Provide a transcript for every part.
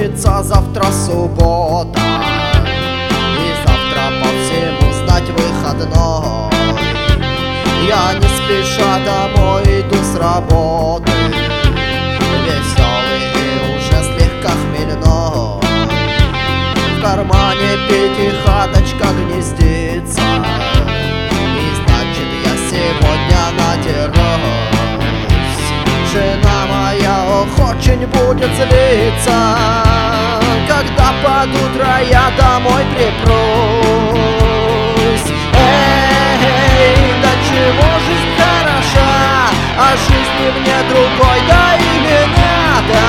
пятница, завтра суббота, и завтра по всему знать выходной. Я не спеша домой иду с работы, веселый и уже слегка хмельной. В кармане пятихаточка гнездится, и значит я сегодня надерусь. Жена моя, ох, очень будет злиться, когда под утро я домой припрусь. Эй, до чего жизнь хороша, а жизни мне другой, да и не надо.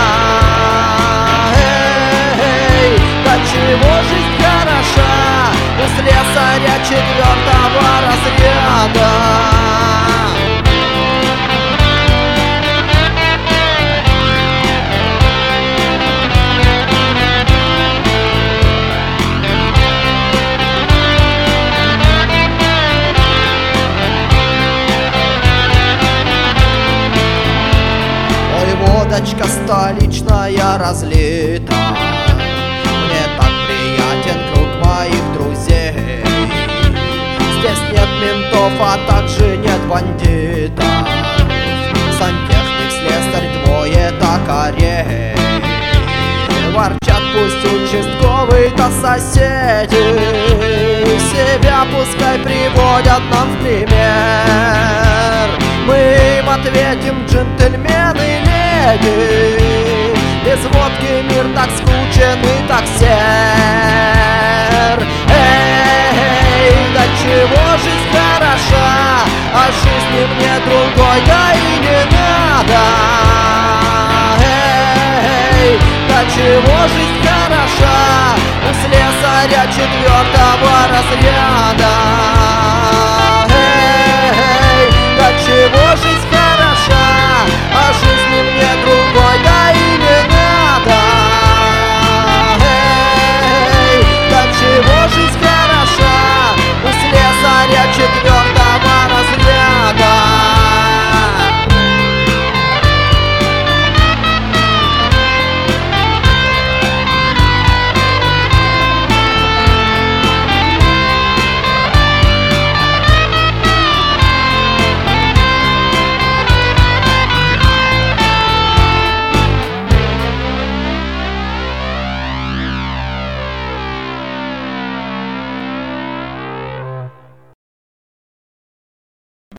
Эй, до чего жизнь хороша, у слесаря 4-го разряда. Водочка столичная разлита, мне так приятен круг моих друзей. Здесь нет ментов, а также нет бандитов, сантехник, слесарь, двое токарей. Ворчат пусть участковый да соседи, себя пускай приводят нам в пример. Мы им ответим, джентльмены, леди, без водки мир так скучен и так сер. Эй, до чего жизнь хороша, а жизни мне другой, да и не надо. Эй, до чего жизнь хороша, у слесаря 4-го разряда.